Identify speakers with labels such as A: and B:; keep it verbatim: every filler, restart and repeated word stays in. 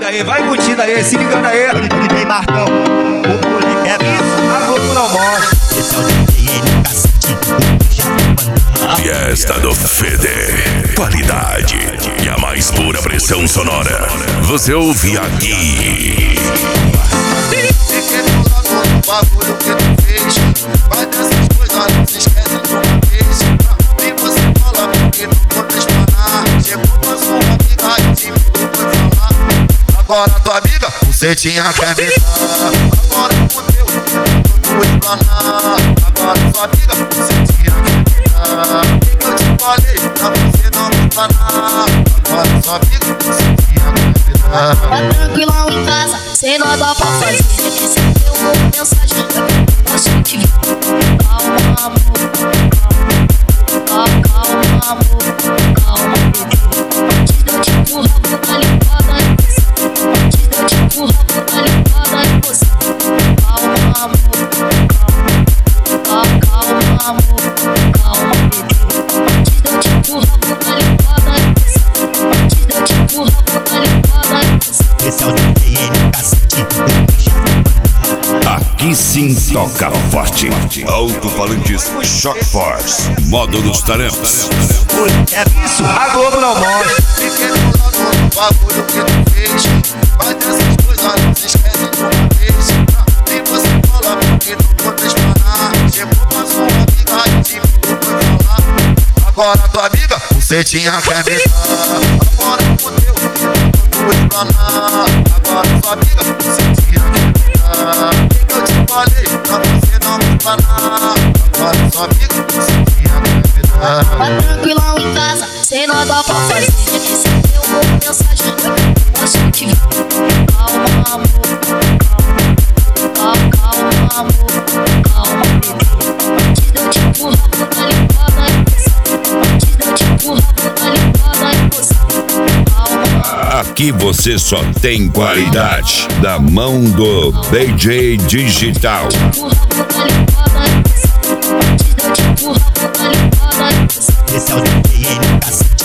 A: aí, vai curtindo aí, se ligando aí.
B: D J Marcão, o moleque é isso,
A: a Globo não mostra.
B: esse é o D J N Cacete,
C: Fiesta do Fede, qualidade e a mais pura pressão sonora. Você ouve aqui.
D: O bagulho que tu fez, vai dessas coisas, não se esquece de uma vez. Nem você fala porque não vou te explanar. Chegou pra sua amiga e te pediu pra falar. Agora tua amiga, você tinha que me dar. Agora fodeu, não vou explanar. Agora sua amiga, você tinha que me dar. Eu te falei pra você não me explanar. Agora sua amiga, você tinha que me dar.
E: Tá tranquilão em casa, sem nada pra fazer. Recebeu uma mensagem, posso te ver. Calma, amor, calma, calma, amor, calma, bebê. Antes de eu te empurrar, vou dar limpada em você. Antes de eu te empurrar, vou dar limpada em você. Calma, amor, calma, calma, amor, calma, bebê. Antes de eu te empurrar, vou dar limpada em você. Antes de eu te empurrar, vou dar limpada em você.
B: esse é o D J N Cacete.
C: Aqui sim toca forte. Alto-falantes Shock Force. Modo dos talentos.
B: O moleque é isso,
A: A Globo não mostra.
D: Fiquei bolado no bagulho que tu fez. Vai dessas coisas, não se esquece de uma vez. Nem você fala porque não vou te explanar. Chegou pra sua amiga e te pediu pra falar. Agora tua amiga, você tinha que me dar. Agora fodeu, não vou explanar. Agora tua amiga, você tinha que me dar. Eu te falei pra você não me explanar. Agora sua amiga, você tinha que me dar.
E: Tá tranquilão em casa, sem nada pra fazer. Recebeu uma mensagem, posso te ver. Calma, amor, calma, calma, amor, calma, bebê. Antes de eu te empurrar, vou dar limpada em você. Antes de eu te empurrar, vou dar limpada em você. Calma,
C: Aqui você só tem qualidade da mão do D J Digital.
E: empurrar, vou dar limpada em você. Antes de eu te empurrar, vou dar limpada em você.
B: esse é o D J N Cacete.